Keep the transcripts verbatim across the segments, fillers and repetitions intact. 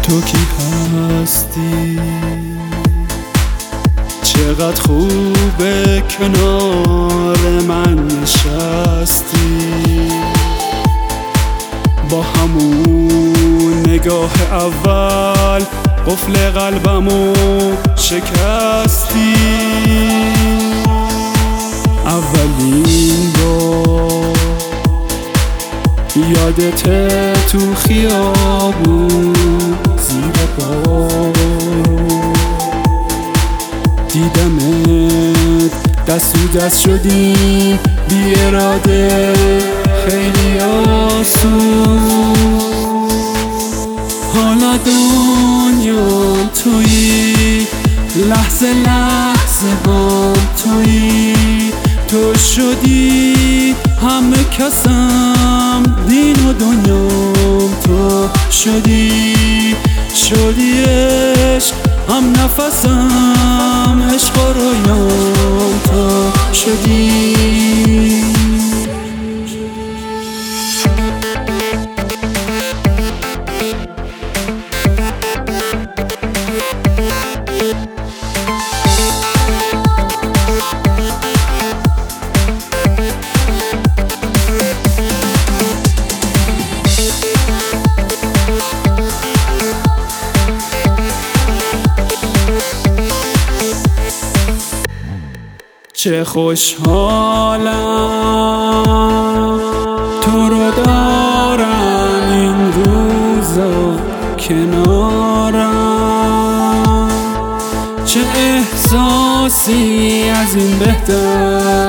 تو کی هستی؟ چقدر خوبه کنار من نشستی، با همون نگاه اول قفل قلبمو شکستی. اولین بار یادته تو خیابون زیر بارون دیدمت، دست تو دست شدیم بی اراده خیلی آسون. حالا دنیام تویی، لحظه لحظه هم تویی، تو شدی همه کسم، دین و دنیام تو شدی. شدی عشق هم نفسم، عشق و رویام تو شدی. چه خوشحالم تو رو دارم این روزا کنارم، چه احساسی از این بهتر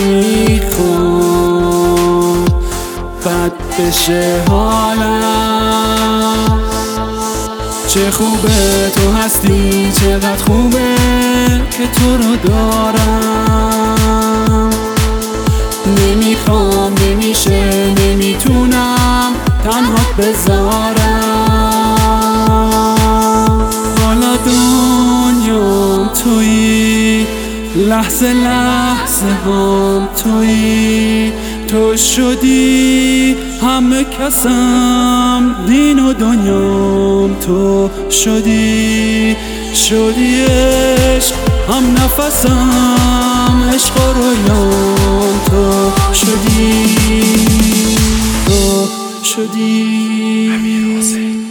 نمیخوام بد بشه حالم. چه خوبه تو هستی، چقدر خوبه که تو رو دارم. نمیخوام، نمیشه، نمیتونم تنهات بذارم. حالا دنیام تویی، لحظه لحظه هم تویی، تو شدی همه کسم، دین و دنیام تو شدی. شدی عشق هم نفسم، عشق و رویام تو شدی، تو شدی.